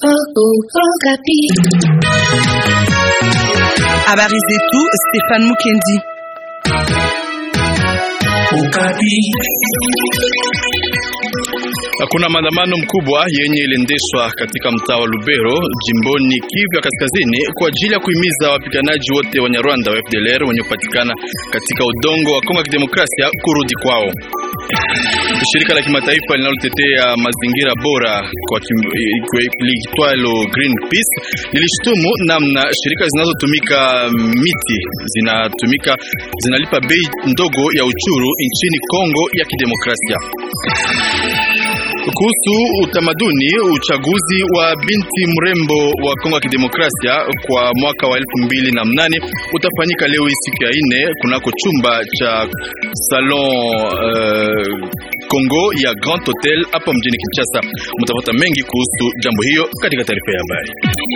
Habari zetu Stefan Mukendi. Kuna maandamano mkubwa yenye iliendeshwa katika mtaa wa Lubero jimboni Kivu ya Kaskazini kwa ajili ya kuhimiza wapiganaji wote wa Nyarwanda wa FDLR wenye kupatikana katika udongo wa Kongo ya Kidemokrasia kurudi kwao. Shirika la kimataifa linalotetea mazingira bora kwa liitwalo Greenpeace lilishutumu namna shirika zinazotumika miti zinalipa bei ndogo ya uchuru nchini Kongo ya Kidemokrasia. Kuhusu utamaduni, uchaguzi wa binti mrembo wa Kongo ya Kidemokrasia kwa mwaka wa 2008 utafanyika leo siku ya 4 kunako chumba cha Salon Kongo ya Grand Hotel hapa mjini Kinshasa. Mtapata mengi kuhusu jambo hiyo katika taarifa ya habari.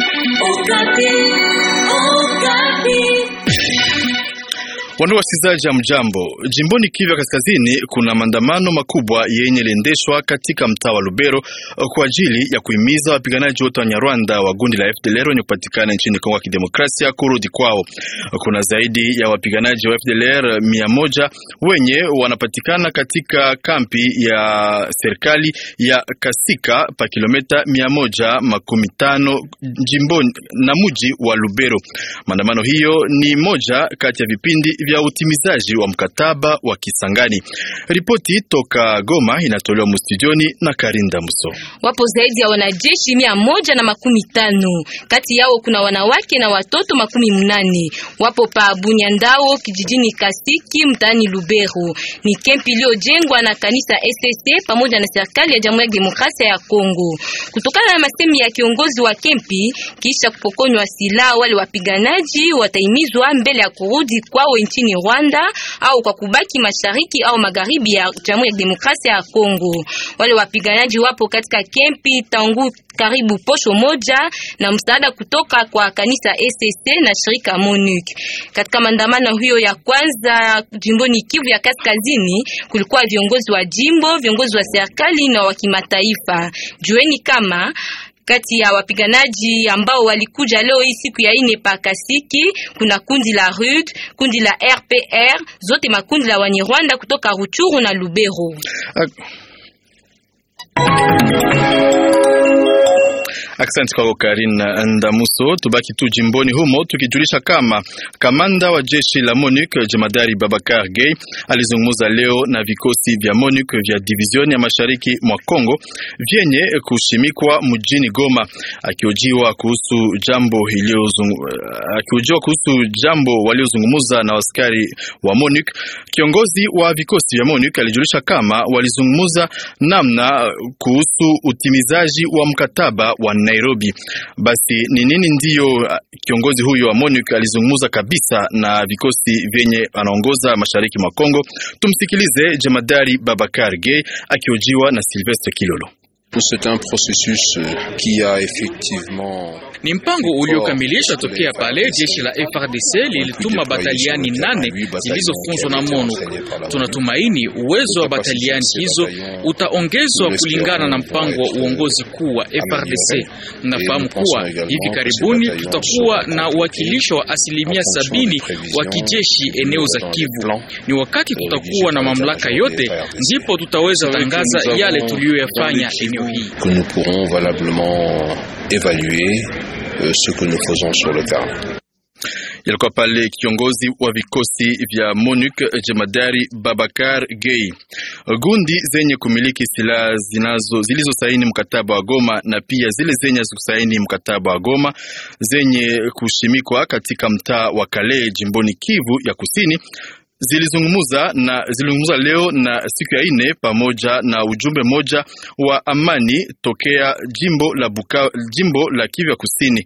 Wandugu wasikilizaji, mjambo. Jimboni Kivu ya Kaskazini kuna maandamano makubwa yenye liendeshwa katika mtaa wa Lubero kwa ajili ya kuhimiza wapiganaji wote wa Nyarwanda wa gundi la FDLR wenye kupatikana nchini Kongo ya Kidemokrasia kurudi kwao. Kuna zaidi ya wapiganaji wa FDLR 100 wenye wanapatikana katika kampi ya serikali ya Kasika pa kilomita 115 jimboni na mji wa Lubero. Maandamano hiyo ni moja kati ya vipindi vya utimizaji wa mkataba wa Kisangani. Ripoti toka Goma inatolewa mstudioni na Karinda Muso. Wapo zaidi ya wanajeshi 115. Kati yao kuna wanawake na watoto 18. Wapo pa Bunyandao kijijini Kasiki mtaani Lubero. Ni kempi iliyojengwa na kanisa SSC pamoja na serikali ya Jamhuri ya Demokrasia ya Kongo. Kutokana na masemi ya kiongozi wa kempi, kisha kupokonywa silaha wale wapiganaji wataimizwa mbele ya kurudi kwao nchini Rwanda au kwa kubaki mashariki au magharibi ya Jamhuri ya Demokrasia ya Kongo. Wale wapiganaji wapo katika kempi tangu karibu posho moja na msaada kutoka kwa kanisa SSC na shirika MONUC. Katika maandamano hiyo ya kwanza jimboni Kivu ya Kaskazini kulikuwa viongozi wa jimbo, viongozi wa serikali na wa kimataifa. Jueni kama kati ya wapiganaji ambao walikuja leo hii siku ya 4 pa Kasiki kuna kundi la RUD, kundi la RPR, zote makundi la Wanyarwanda kutoka Ruchuru na Lubero. Asante kwa Karina Ndamuso. Tubaki tu jimboni humo tukijulisha kama kamanda wa jeshi la MONUC Jemadari Babakar Gay alizungumza leo na vikosi vya MONUC vya divizioni ya mashariki mwa Kongo vyenye kushimikwa mjini Goma. Akiojiwa kuhusu jambo waliozungumza na askari wa MONUC, kiongozi wa vikosi vya MONUC alijulisha kama walizungumza namna kuhusu utimizaji wa mkataba wa Nairobi. Basi ni nini ndiyo kiongozi huyo wa MONUC alizungumza kabisa na vikosi vyenye anaongoza mashariki mwa Kongo? Tumsikilize Jemadari Babakar Gay akiojiwa na Sylvestre Kilolo. C'est un processus qui a effectivement ni mpango uliokamilishwa tokea pale jeshi la FARDC lilituma bataliani 8 zilizofunzwa na MONUC. Tunatumaini uwezo wa bataliani hizo utaongezwa kulingana na mpango wa uongozi kuu wa FARDC. Nafahamu kuwa hivi karibuni tutakuwa na uwakilisho wa 70% wa kijeshi eneo za Kivu. Ni wakati tutakuwa na mamlaka yote ndipo tutaweza tangaza yale tuliyoyafanya eneo hii. Que nous pourrons valablement évaluer ce que nous faisons sur le terrain. Yalikuwa pale kiongozi wa vikosi vya MONUC Jemadari Babakar Gay. Gundi zenye kumiliki silaha zilizosaini mkataba wa Goma na pia zile zenye kusaini mkataba wa Goma zenye kushimikwa katika mtaa wa Kale jimboni Kivu ya Kusini zilizungumza leo na siku ya 4 pamoja na ujumbe moja wa amani tokea jimbo la Kivu ya Kusini,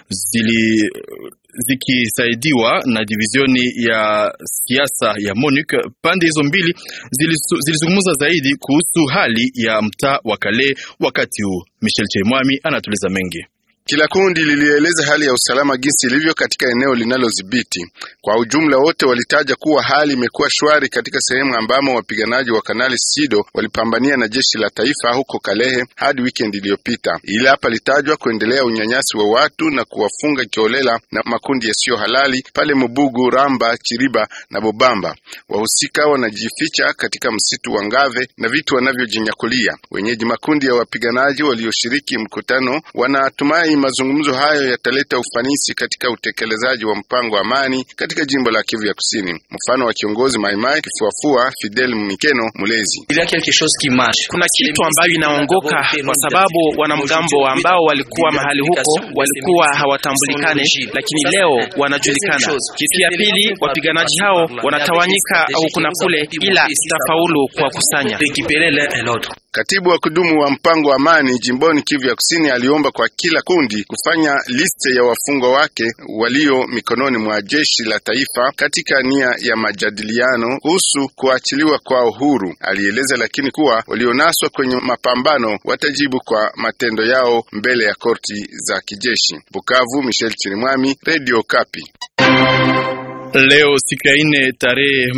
zikisaidiwa na divizioni ya siasa ya MONUC. Pande hizo mbili zilizungumza zaidi kuhusu hali ya mtaa wa Kale wakati huu. Michel Chemwami anatuliza mengi. Kila kundi lilieleza hali ya usalama jinsi ilivyo katika eneo linalodhibiti. Kwa ujumla wote walitaja kuwa hali imekuwa shwari katika sehemu ambamo wapiganaji wa Kanali Sido walipambania na jeshi la taifa huko Kalehe hadi weekend iliyopita. Ila hapa litajwa kuendelea unyanyasi wa watu na kuwafunga kiolela na makundi yasiyo halali pale Mubugu, Ramba, Chiriba na Bobamba. Wahusika wanajificha katika msitu wa Ngave na vitu wanavyojinyakulia. Wenyeji makundi ya wapiganaji walioshiriki mkutano wanatumai mazungumzo hayo yataleta ufanisi katika utekelezaji wa mpango wa amani katika jimbo la Kivu ya Kusini. Mfano wa kiongozi Maimai Kifuafua Fidel Mikeno Mulezi. Kuna kitu ambayo inaongoka kwa sababu wanamgambo ambao walikuwa mahali huko walikuwa hawatambulikane, lakini leo wanajulikana. Kitu ya pili, wapiganaji hao wanatawanyika huku na kule, ila tafaulu kwa kusanya. Katibu wa kudumu wa mpango wa amani jimboni Kivu ya Kusini aliomba kwa kila kundi kufanya liste ya wafungwa wake walio mikononi mwa jeshi la taifa katika nia ya majadiliano kuhusu kuachiliwa kwa uhuru. Alieleza lakini kuwa walionaswa kwenye mapambano watajibu kwa matendo yao mbele ya korti za kijeshi. Bukavu, Michel Chirimwami, Radio Kapi. Leo siku ya 4 tarehe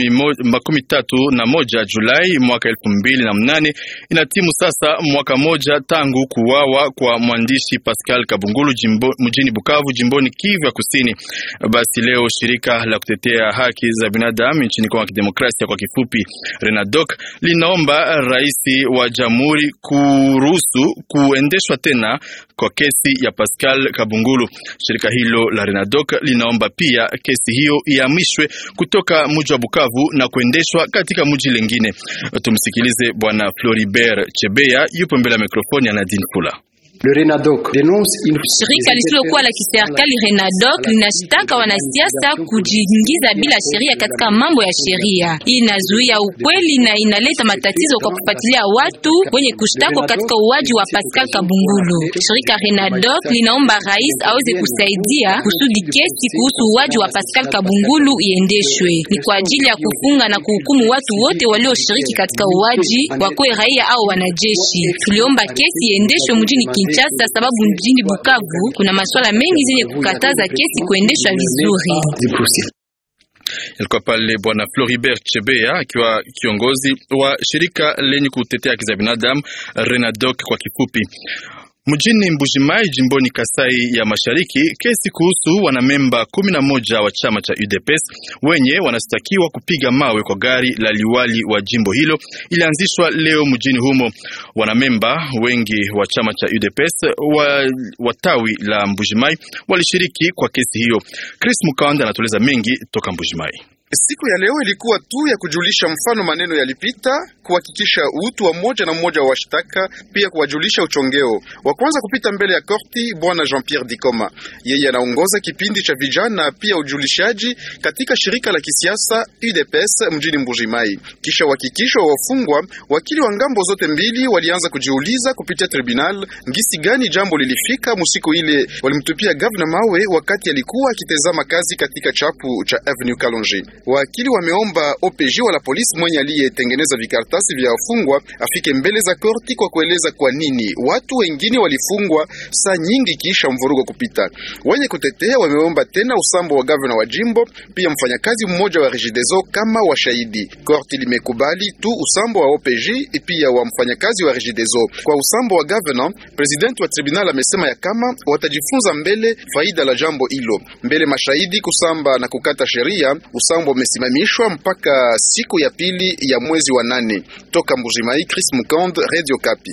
31 Julai mwaka 2008 inatimu sasa mwaka moja tangu kuwawa kwa mwandishi Pascal Kabungulu mjini Bukavu jimboni Kivu ya Kusini. Basi leo shirika la kutetea haki za binadamu nchini Kongo ya Kidemokrasia kwa kifupi RENADOC linaomba rais wa jamhuri kuruhusu kuendeshwa tena kwa kesi ya Pascal Kabungulu. Shirika hilo la RENADOC linaomba pia kesi hiyo ihamishwe kutoka mji wa Bukavu na kuendeshwa katika mji lingine. Tumsikilize bwana Floribert Chebeya, yupo mbele ya mikrofoni ya Nadine Fula. Shirika lisilokuwa la kiserikali RENADOC linashtaka wanasiasa kujiingiza bila sheria katika mambo ya sheria. Hii inazuia ukweli na inaleta matatizo kwa kufuatilia watu wenye kushtako katika uwaji wa Pascal Kabungulu. Shirika RENADOC linaomba rais aweze kusaidia kusudi kesi kuhusu uwaji wa Pascal Kabungulu iendeshwe. Ni kwa ajili ya kufunga na kuhukumu watu wote walioshiriki katika uwaji, wakoe raia au wanajeshi. Tuliomba kesi iendeshwe mjini Kinshasa sababu mjini Bukavu kuna masuala mengi zenye kukataza kesi kuendeshwa vizuri. Ilikuwa pale bwana Floribert Chebeya akiwa kiongozi wa shirika lenye kutetea haki za binadamu RENADOC kwa kifupi. Mjini Mbujimai jimboni Kasai ya Mashariki, kesi kuhusu wanamemba 11 wa chama cha UDPS wenye wanastakiwa kupiga mawe kwa gari la liwali wa jimbo hilo ilianzishwa leo mjini humo. Wanamemba wengi wa chama cha UDPS wa tawi la Mbujimai walishiriki kwa kesi hiyo. Chris Mukanda anatueleza mengi toka Mbujimai. Siku ya leo ilikuwa tu ya kujulisha mfano maneno yalipita, kuhakikisha utu wa mmoja na mmoja wa washtaka, pia kuwajulisha uchongeo. Wa kwanza kupita mbele ya korti bwana Jean-Pierre Dikoma. Yeye anaongoza kipindi cha vijana pia ujulishaji katika shirika la kisiasa UDPS mjini Mbujimai. Kisha uhakikisho wa wafungwa, wakili wa ngambo zote mbili walianza kujiuliza kupitia tribunal ngisi gani jambo lilifika musiku ile walimtupia gavana mawe wakati alikuwa akitazama kazi katika chapu cha Avenue Kalonji. Wakili wameomba OPG wala polisi mwenye aliyetengeneza vikaratasi vya wafungwa afike mbele za korti kwa kueleza kwa nini watu wengine walifungwa saa nyingi kisha mvurugo kupita. Wenye kutetea wameomba tena usambo wa gavana wa jimbo pia mfanyakazi mmoja wa Regideso kama washahidi. Korti limekubali tu usambo wa OPG pia wa mfanyakazi wa Regideso. Kwa usambo wa gavana, president wa tribunal amesema ya kama watajifunza mbele faida la jambo hilo. Mbele mashahidi kusamba na kukata sheria, usambo umesimamishwa mpaka siku ya pili ya mwezi wa 8. Toka Mbujimai, Chris Mukand, Radio Kapi.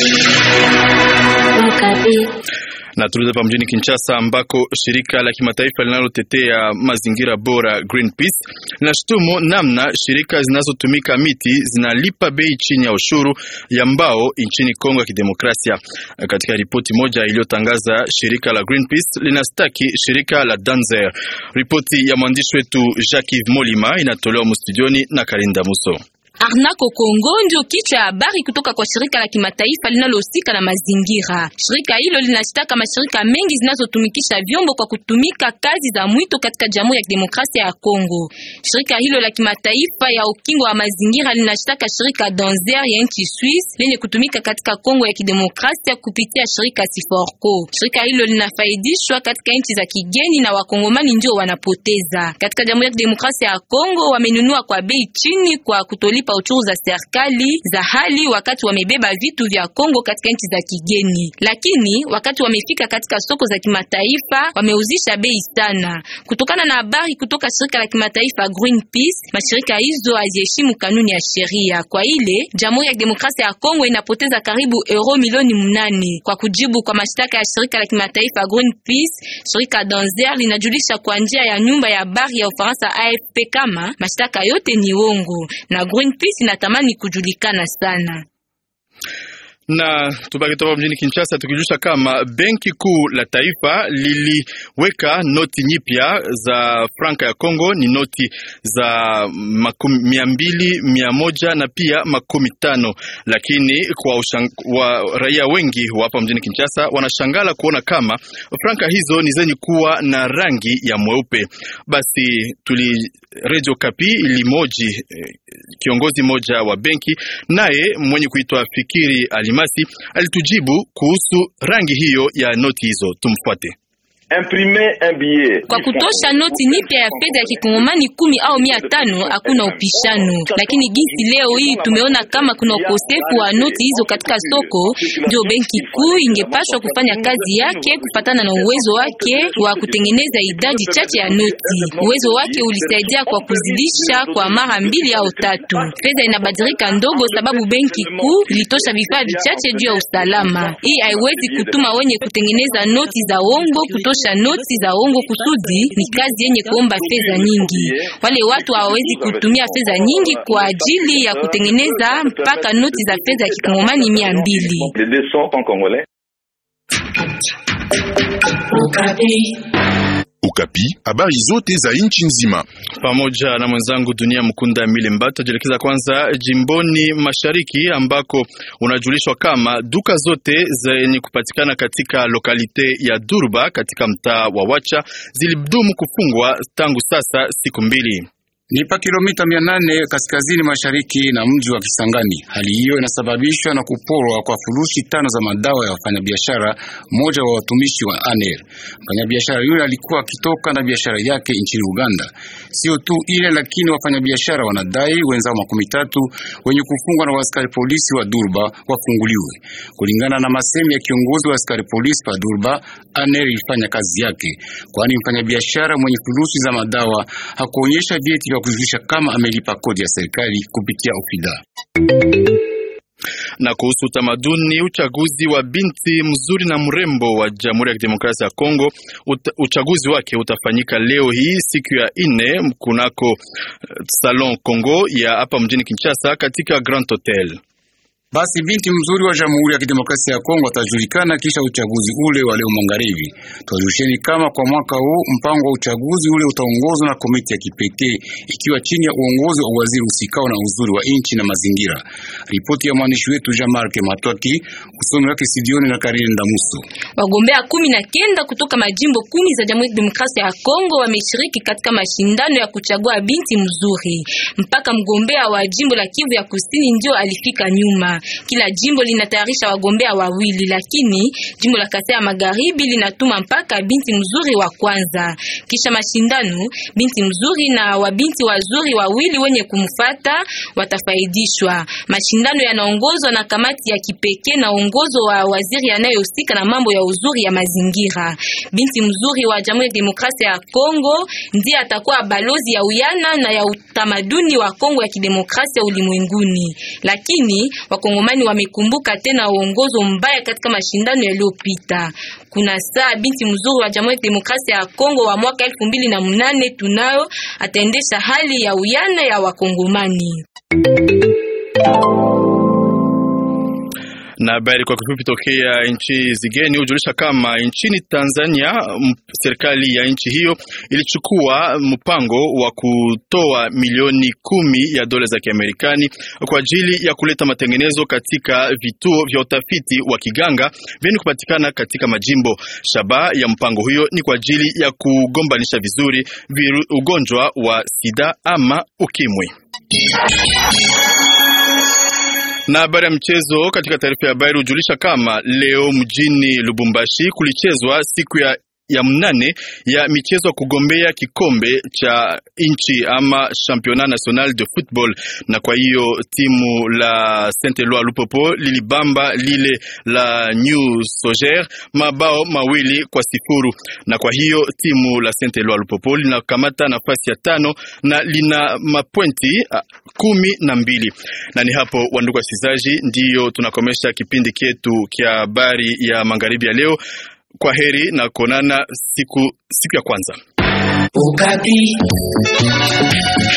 Na tuliza pa mjini Kinshasa ambako shirika la kimataifa linalotetea mazingira bora Greenpeace linashutumu namna shirika zinazotumika miti zinalipa bei chini ya ushuru ya mbao nchini Kongo ya Kidemokrasia. Katika ripoti moja iliyotangaza, shirika la Greenpeace linastaki shirika la Danzer. Ripoti ya mwandishi wetu Jacques Molima inatolewa studioni na Karinda Muso. Arnaco Congo ndio kichwa ya habari kutoka kwa shirika la kimataifa linalohusika na mazingira. Shirika hilo linashtaka mashirika mengi zinazotumikisha vyombo kwa kutumika kazi za mwito katika Jamhuri ya Kidemokrasia ya Kongo. Shirika hilo la kimataifa ya ukingo wa mazingira linashtaka shirika Danzer ya nchi Swiss lenye kutumika katika Kongo ya Kidemokrasia kupitia shirika Siforco. Shirika hilo linafaidishwa katika nchi za kigeni na wakongomani ndio wanapoteza. Katika Jamhuri ya Kidemokrasia ya Kongo wamenunua kwa bei chini kwa kutolipa uchuru za serikali za hali wakati wamebeba vitu vya Kongo katika nchi za kigeni, lakini wakati wamefika katika soko za kimataifa wameuzisha bei sana. Kutokana na habari kutoka shirika la kimataifa Greenpeace, mashirika hizo haziheshimu kanuni ya sheria. Kwa ile Jamhuri ya Demokrasia ya Kongo inapoteza karibu euro milioni 8. Kwa kujibu kwa mashtaka ya shirika la kimataifa Greenpeace, shirika Danzer linajulisha kwa njia ya nyumba ya habari ya Ufaransa AFP kama mashtaka yote ni uongo na Greenpeace inatamani kujulikana sana. Na tubaki toka mjini Kinshasa tukijulisha kama Benki Kuu la Taifa liliweka noti nyipya za franka ya Kongo, ni noti za 200, 100 na pia 50, lakini kwa raia wengi hapa mjini Kinshasa wanashangala kuona kama franka hizo ni zenye kuwa na rangi ya mweupe. Basi Radio Kapi ilimoji kiongozi moja wa benki, naye mwenye kuitwa Fikiri Alimasi alitujibu kuhusu rangi hiyo ya noti hizo. Tumfuate. Kwa kutosha noti nipya ya fedha ya kikongomani 10 au 500 hakuna upishano, lakini jinsi leo hii tumeona kama kuna ukosefu wa noti hizo katika soko, ndio benki kuu ingepaswa kufanya kazi yake kufatana na uwezo wake wa kutengeneza idadi chache ya noti. Uwezo wake ulisaidia kwa kuzidisha kwa mara 2 au 3. Fedha inabadilika ndogo sababu benki kuu ilitosha vifaa vichache juu ya usalama. Hii haiwezi kutuma wenye kutengeneza noti za uongo kutosha noti za uongo kusudi ni kazi yenye kuomba fedha nyingi. Wale watu hawawezi kutumia fedha nyingi kwa ajili ya kutengeneza mpaka noti za fedha ya kikongomani 200. Ukapi, habari zote za nchi nzima. Pamoja na mwenzangu Dunia Mkunda Milemba tujelekeza kwanza jimboni mashariki ambako unajulishwa kama duka zote zenye kupatikana katika lokalite ya Durba katika mtaa wa Wacha zilidumu kufungwa tangu sasa siku 2. Ni pa kilomita 800 kaskazini mashariki na mji wa Kisangani. Hali hiyo inasababishwa na kuporwa kwa furushi 5 za madawa ya wafanyabiashara, mmoja wa watumishi wa ANER. Mfanyabiashara yule alikuwa akitoka na biashara yake nchini Uganda. Sio tu ile, lakini wafanyabiashara wanadai wenzao 13 wenye kufungwa na askari polisi wa Durba wafunguliwe. Kulingana na masemi ya kiongozi wa askari polisi wa Durba, ANER ilifanya kazi yake, kwani mfanyabiashara mwenye furushi za madawa hakuonyesha vyeti vya kujulisha kama amelipa kodi ya serikali kupitia ofida. Na kuhusu utamaduni, uchaguzi wa binti mzuri na mrembo wa Jamhuri ya Kidemokrasia ya Kongo, uchaguzi wake utafanyika leo hii siku ya 4 kunako Salon Congo ya hapa mjini Kinshasa katika Grand Hotel. Basi binti mzuri wa Jamhuri ya Kidemokrasia ya Kongo atajulikana kisha uchaguzi ule wa leo magharibi. Tuwajusheni kama kwa mwaka huu mpango wa uchaguzi ule utaongozwa na komiti ya kipekee ikiwa chini ya uongozi wa waziri usikao na uzuri wa nchi na mazingira. Ripoti ya mwandishi wetu Jean-Marc Matwaki, usomi wake Sidioni na Karine Ndamuso. Wagombea 19 kutoka majimbo 10 za Jamhuri ya Kidemokrasia ya Kongo wameshiriki katika mashindano ya kuchagua binti mzuri. Mpaka mgombea wa jimbo la Kivu ya Kusini ndio alifika nyuma. Kila jimbo linatayarisha wagombea 2, lakini jimbo la Kasai ya Magharibi linatuma mpaka binti mzuri wa kwanza. Kisha mashindano, binti mzuri na wabinti wazuri 2 wenye kumfuata watafaidishwa. Mashindano yanaongozwa na kamati ya kipekee na ongozo wa waziri anayehusika na mambo ya uzuri ya mazingira. Binti mzuri wa Jamhuri ya Demokrasia ya Kongo ndiye atakuwa balozi ya uyana na ya utamaduni wa Kongo ya Kidemokrasia ulimwenguni. Lakini Wakongomani wamekumbuka tena uongozo mbaya katika mashindano yaliyopita. Kuna saa binti mzuri wa Jamhuri ya Demokrasia ya Kongo wa mwaka 2008 tunayo ataendesha hali ya uyana ya Wakongomani. Na habari kwa kifupi tokea nchi zigeni hujulisha kama nchini Tanzania serikali ya nchi hiyo ilichukua mpango wa kutoa milioni 10 ya dola za Kiamerikani kwa ajili ya kuleta matengenezo katika vituo vya utafiti wa kiganga vyenye kupatikana katika majimbo. Shabaha ya mpango huyo ni kwa ajili ya kugombanisha vizuri ugonjwa wa sida ama ukimwi. Na habari ya mchezo katika taarifa ya habari hujulisha kama leo mjini Lubumbashi kulichezwa siku ya 8 ya michezo ya kugombea kikombe cha nchi ama Championnat National de Football, na kwa hiyo timu la Saint-Eloi Lupopo lilibamba lile la New Soger mabao 2-0, na kwa hiyo timu la Saint-Eloi Lupopo linakamata nafasi ya 5 na lina mapointi 12. Na ni hapo wandugu wasikilizaji, ndiyo tunakomesha kipindi chetu cha habari ya magharibi ya leo. Kwa heri na kuonana siku ya kwanza. Ukati.